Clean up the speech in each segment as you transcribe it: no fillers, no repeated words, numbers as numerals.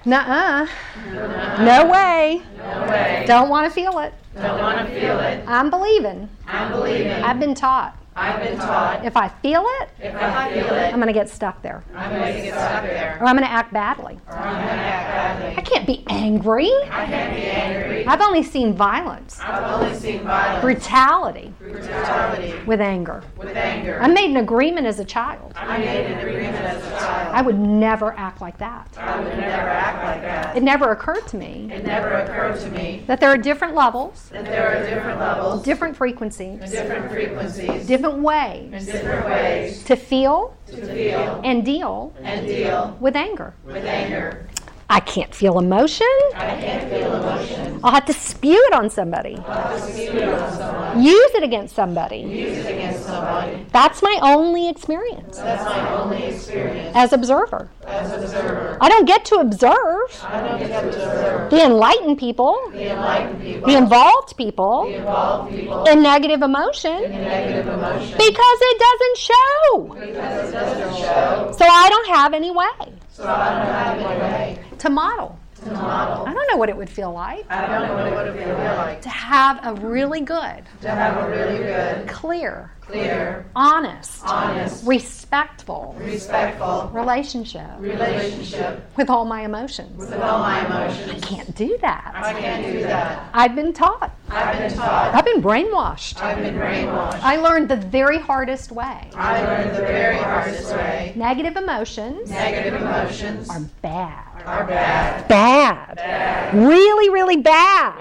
Nuh-uh. No way. No way. Don't want to feel it. Don't want to feel it. I'm believing. I'm believing. I've been taught. I've been taught. If I feel it, If I feel it, I'm going to get stuck there. I'm going to get stuck there. Or I'm going to act badly. Or I'm going to act badly. I can't be angry. I can't be angry. I've only seen violence, I've only seen violence, brutality brutality, with anger. with anger. I made an agreement as a child. I made an agreement as a child. I would never act like that. I would never act like that. It never occurred to me It never occurred to me that there are different levels, that there are different levels, different frequencies, different frequencies, different ways different ways to feel to feel and deal and deal with anger. with anger. I can't feel emotion. I can't feel emotion. I'll have to spew it on somebody. I'll spew it on someone. Use it against somebody. Use it against somebody. That's my only experience That's my only experience as observer. as an observer. I don't get to observe I don't get to observe the enlightened people, the enlightened people, the involved people the involved people, in negative emotion in negative emotion, because it doesn't show. because it doesn't show, So I don't have any way so I don't have any way to model. to model. I don't know what it would feel like I don't know what it would feel like to have a really good, to have a really good, clear, clear, honest, honest, respectful respectful relationship relationship with all my emotions. with all my emotions. Can't do that. I can't do that. I've been taught. I've been taught. I've been brainwashed. I've been brainwashed. I learned the very hardest way. I learned the very hardest way. Negative emotions Negative emotions are bad. are bad. Bad. Really, really bad.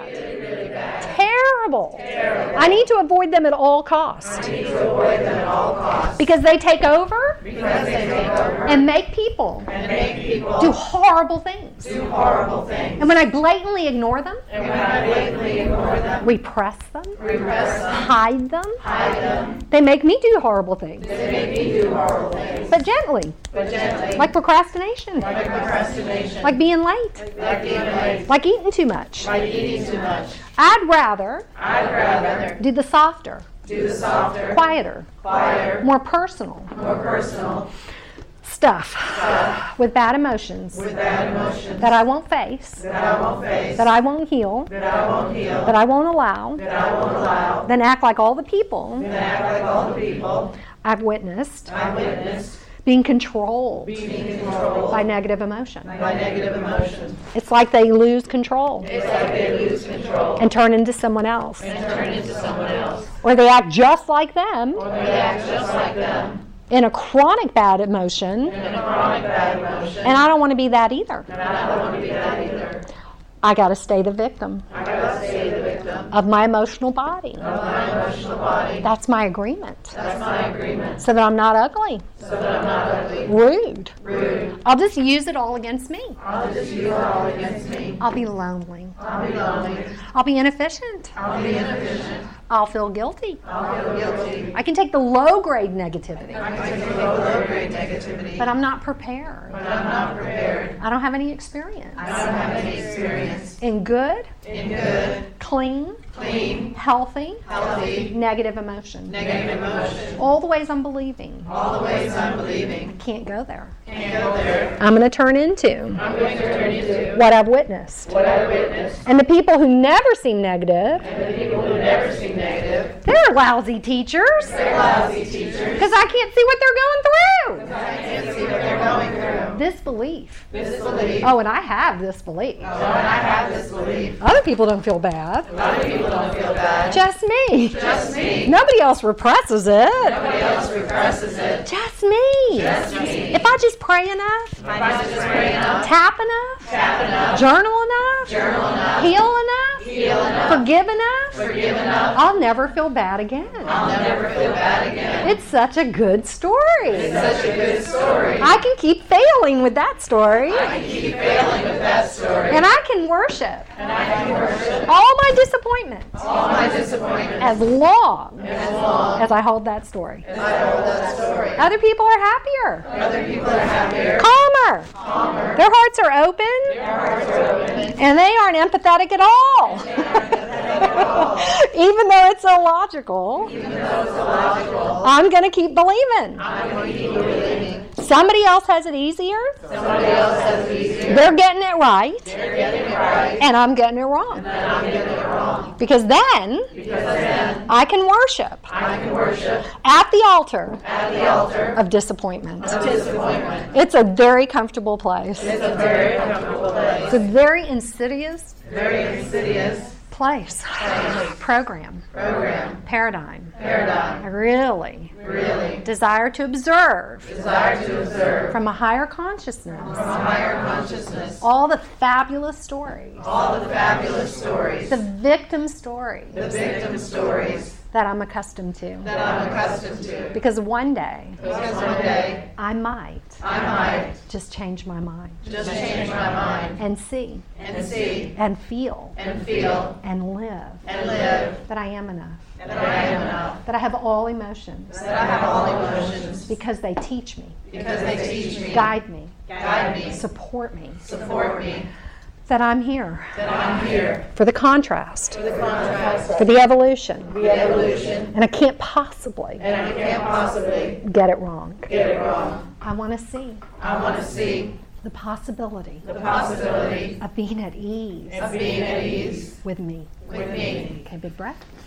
Terrible. I need to avoid them at all costs. I need to avoid them at all costs Because they take over because they take over and make people and make people do horrible things. do horrible things. And when I blatantly ignore them, And when I blatantly ignore them, repress them, repress them, hide them, hide them, they make me do horrible things. they make me do horrible things. But gently, But gently, like procrastination, like procrastination, like being late, like being late, like eating too much. like eating too much. I'd rather I'd rather do the softer, do the softer, quieter, quieter, more personal more personal stuff with bad emotions with bad emotions that I won't face, that I won't face, that I won't heal, that I won't heal, that I won't allow, that I won't allow, then act like all the people and act like all the people I've witnessed I witnessed being controlled being controlled by negative emotion. by negative emotions. It's like they lose control It's like they lose control and turn into someone else. and turn into someone else, Or they act just like them or they act just like them in a chronic bad emotion, in a chronic bad emotion. and I don't want to be that either. And I don't want to be that either. I got to stay the victim I gotta stay the victim of my emotional body. of my emotional body. That's my agreement. That's my agreement, So that I'm not ugly, so that I'm not ugly, rude. rude. I'll just use it all against me. I'll just use it all against me. I'll be lonely. I'll be lonely. I'll be inefficient. I'll be inefficient. I'll feel guilty. I'll feel guilty. I can take the low-grade negativity, I can take low-grade negativity, but I'm not prepared. but I'm not prepared. I don't have any experience I don't have any experience in good, in good, clean, clean, healthy, healthy, negative emotion. negative emotion. All the ways I'm believing. All the ways I'm believing. Can't go there. Can't go there. I'm going to turn into I'm going to turn into what I've witnessed. what I witnessed. And the people who never seem negative, And the people who never seem negative, they're lousy teachers they're lousy teachers. because I can't see what they're going through. I can't see what they're going through. This belief. This belief. Oh, and I have this belief. Oh, and I have this belief. Other people don't feel bad. Other people don't feel bad. Just me. Just me. Nobody else represses it. Nobody else represses it. Just me. Just me. If I just pray enough, If I just pray enough, tap enough, tap enough, journal enough, journal enough, heal enough, feel enough, forgive enough, forgive enough, I'll never feel bad again. I'll never feel bad again. It's such a good story. It's such a good story. I can keep failing with that story, I can keep failing with that story. and I can worship And I can worship all my disappointments all my disappointments as long as long as I hold that story. as I hold that story. Other people are happier, Other people are happier, calmer. calmer, Their hearts are open, their hearts are open, and they aren't empathetic at all. Even though it's illogical, even though it's illogical. I'm going to keep believing. I'm going to keep believing. Somebody else has it easier. Somebody else has it easier. They're getting it right, they're getting it right, and I'm getting it wrong. and I'm getting it wrong. Because then I can worship I can worship at the altar at the altar of disappointment. of disappointment. It's a very comfortable place. It's a very comfortable place, It's a very insidious very insidious place, program, paradigm. I really desire to observe Desire to observe from a higher consciousness from a higher consciousness all the fabulous stories, all the fabulous stories, the victim stories the victim stories that I'm accustomed to. that I'm accustomed to. Because one day Because one day I might I might just change my mind just change my mind and see and see and feel and feel and live and live that I am enough, that I am enough, that I have all emotions that I have all emotions because they teach me, because they teach me, guide me, guide me, support me, support me, that I'm here that I'm here for the contrast, for the contrast, for the evolution, the evolution, and I can't possibly and I can't possibly get it wrong. get it wrong. I want to see I want to see the possibility the possibility of being at ease of being at ease with me. with me. Okay, big breath.